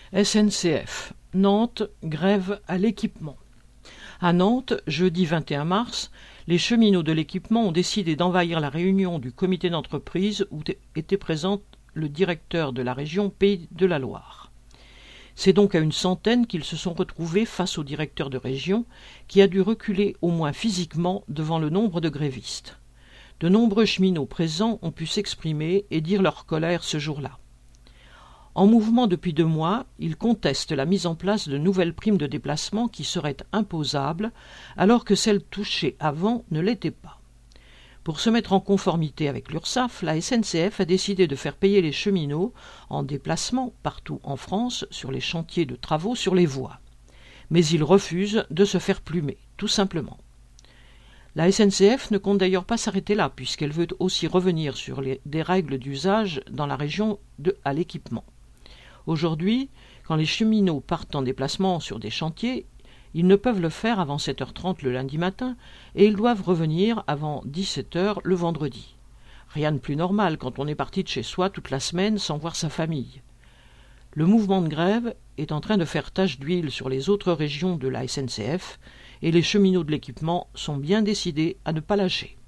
SNCF, Nantes, grève à l'équipement. À Nantes, jeudi 21 mars, les cheminots de l'équipement ont décidé d'envahir la réunion du comité d'entreprise où était présent le directeur de la région Pays de la Loire. C'est donc à une centaine qu'ils se sont retrouvés face au directeur de région, qui a dû reculer au moins physiquement devant le nombre de grévistes. De nombreux cheminots présents ont pu s'exprimer et dire leur colère ce jour-là. En mouvement depuis 2 mois, ils contestent la mise en place de nouvelles primes de déplacement qui seraient imposables, alors que celles touchées avant ne l'étaient pas. Pour se mettre en conformité avec l'URSSAF, la SNCF a décidé de faire payer les cheminots en déplacement partout en France sur les chantiers de travaux sur les voies. Mais ils refusent de se faire plumer, tout simplement. La SNCF ne compte d'ailleurs pas s'arrêter là, puisqu'elle veut aussi revenir sur des règles d'usage dans la région à l'équipement. Aujourd'hui, quand les cheminots partent en déplacement sur des chantiers, ils ne peuvent le faire avant 7h30 le lundi matin et ils doivent revenir avant 17h le vendredi. Rien de plus normal quand on est parti de chez soi toute la semaine sans voir sa famille. Le mouvement de grève est en train de faire tache d'huile sur les autres régions de la SNCF et les cheminots de l'équipement sont bien décidés à ne pas lâcher.